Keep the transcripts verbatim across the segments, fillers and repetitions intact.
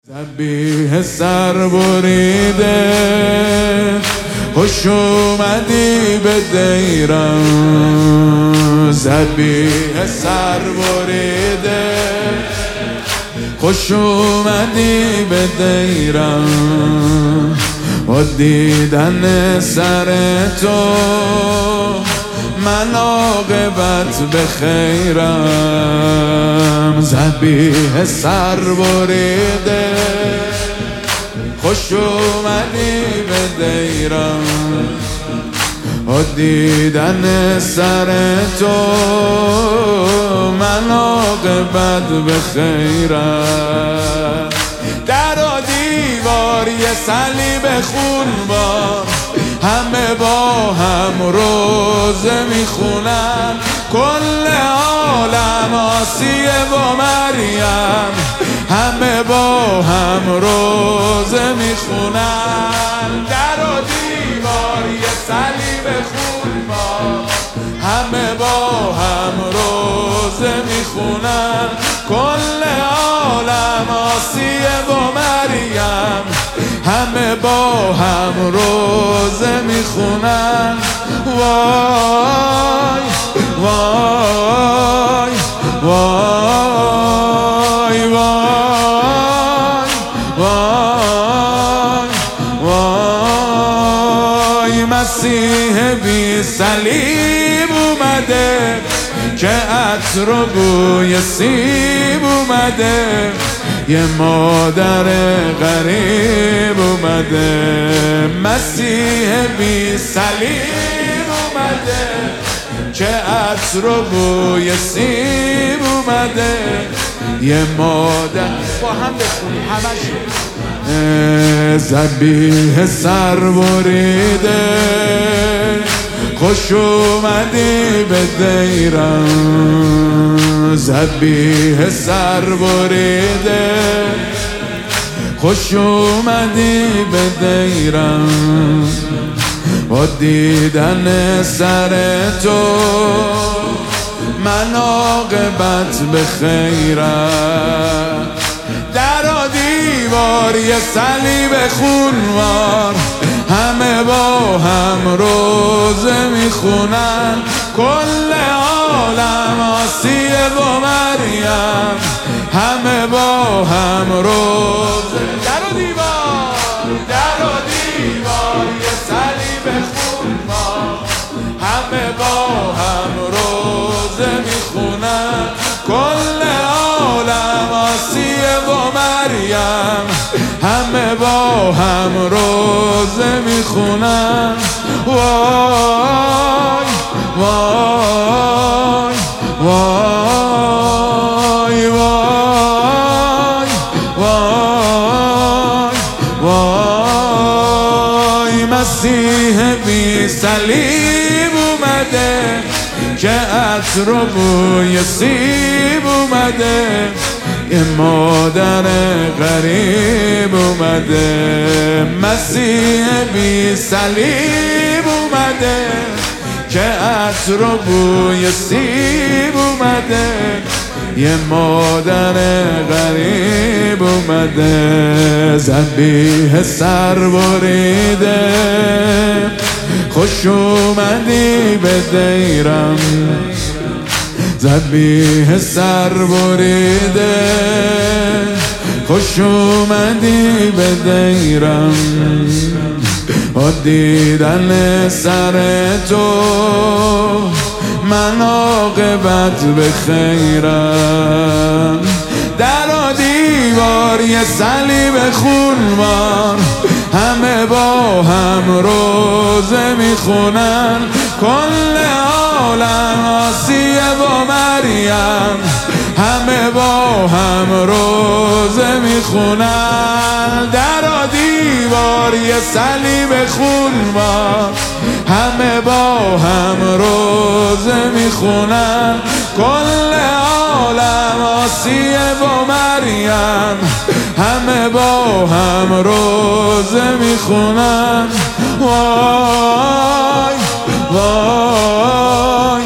تنبیه سر بریده خوش اومدی به دیرم. ذبیح سر بریده خوش اومدی به دیرم. و دیدن سر تو من عاقبت به خیرم. ذبیح سر بریده خوش اومدی به دیرم. و دیدن سر تو من عاقبت به خیرم. در و دیوار یه صلیب خونبار همه با هم روزه میخونن. کل عالم آسیه و مریم همه با هم روزه میخونن. در و دیوار یه صلیب خونبار همه با هم روزه میخونن. کل عالم آسیه و مریم همه با هم روزه میخونن. وای وای وای وای وای وای مسیح بی صلیب اومده که عطر و بوی سیب اومده. یه مادر غریب اومده. مسیح بی صلیب اومده که عطر و بوی سیب اومده. یه مادر با هم بخونیم همشون. ذبیح سر بریده خوش اومدی به دیرم. ذبیح سر بریده خوش اومدی به دیرم. و دیدن سر تو من عاقبت به خیرم. در و دیوار یه صلیب خونوار همه با هم روزه میخونن. کل عالم آسیه و مریم همه با هم روزه. در و دیوار در و دیوار یه صلیب خونوار همه با هم روزه میخونن. کل عالم آسیه و مریم همه با هم روزه میخونن. وای وای وای وای وای وای مسیح بی صلیب اومده که عطر و بوی سیب اومده. یه مادر غریب اومده. مسیح بی صلیب اومده که عطر و بوی سیب اومده. یه مادر غریب اومده. ذبیح سر بریده خوش اومدی به دیرم. ذبیح سر بریده خوش اومدی به دیرم. و دیدن سر تو من عاقبت به خیرم. در و دیوار یه صلیب خونوار همه با هم روزه میخونن. کل عالم آسیه و مریم همه با هم روزه میخونن. در و دیوار یه صلیب خونوار همه با هم روزه میخونن. کل عالم آسیه و مریم همه با هم روزه میخونن. وای وای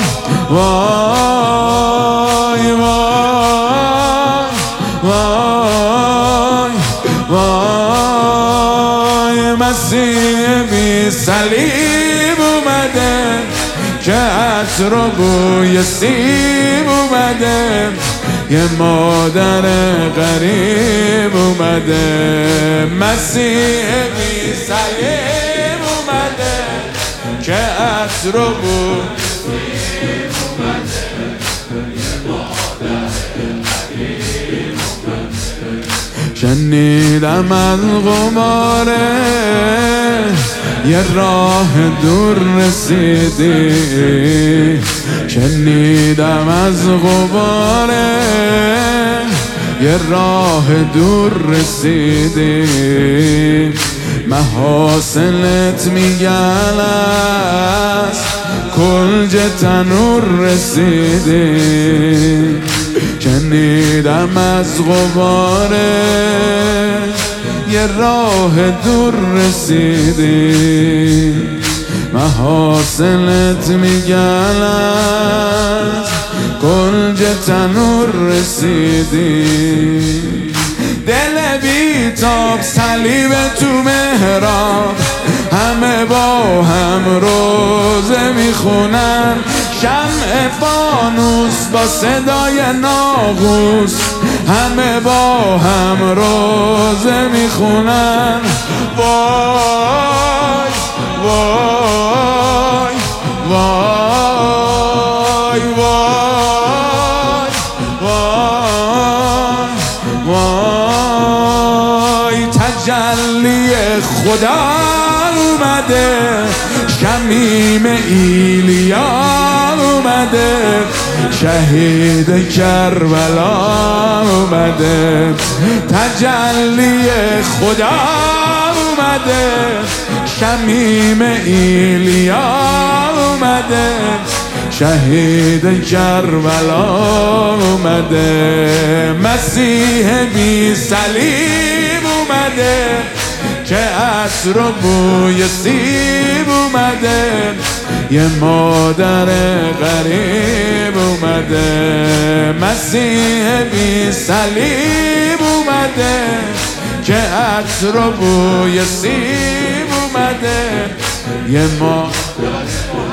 وای وای وای وای مسیح بی صلیب اومده که عطر و بوی سیب اومده یه مادر غریب اومده مسیح بی صلیب اومده که عطر و بوی سیب اومده یه مادر غریب اومده شنیدم از غباره یه راه دور رسیدی شنیدم از غباره یه راه دور رسیدی محاصلت میگن از کلج تنور رسیدی شنیدم از غباره یه راه دور رسیدی محاصلت میگن از کلج تنور رسیدی دل بیتاب صلیب تو محراب همه با هم روزه میخونن شمع فانوس با صدای ناقوس همه با هم روزه میخونن وای وای وای وای وای وای تجلی خدا اومده شمیم ایلیا اومده شهید کربلا اومده تجلی خدا اومده شمیم ایلیا اومده شهید کربلا اومده مسیح بی صلیب اومده که عطر و بوی سیب اومده یه مادر غریب اومده مسیح بی صلیب اومده که عطر و بوی سیب اومده یه مادر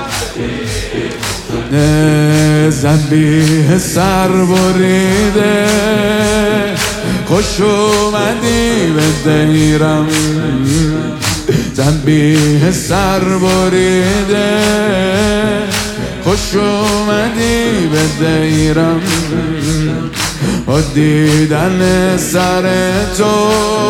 ذبیح سر بریده خوش اومدی به دیرم ذبیح سر بریده خوش اومدی به دیرم و دیدن سر تو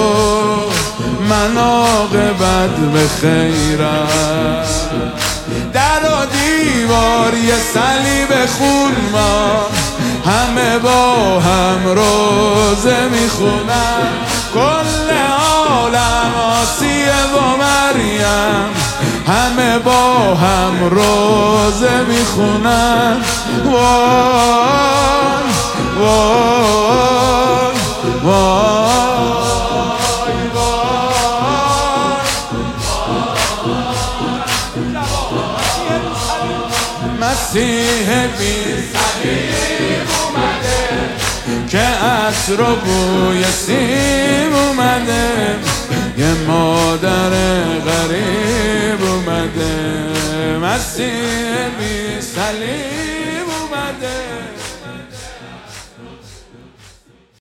من عاقبت به خیرم در و دیوار یه صلیب خون ما همه با هم روزه میخونن کل عالم آسیه و مریم همه با هم روزه میخونن وای وای وای مسیح بی صلیب اومده که عطر و بوی سیب اومده یه مادر غریب اومده مسیح بی صلیب اومده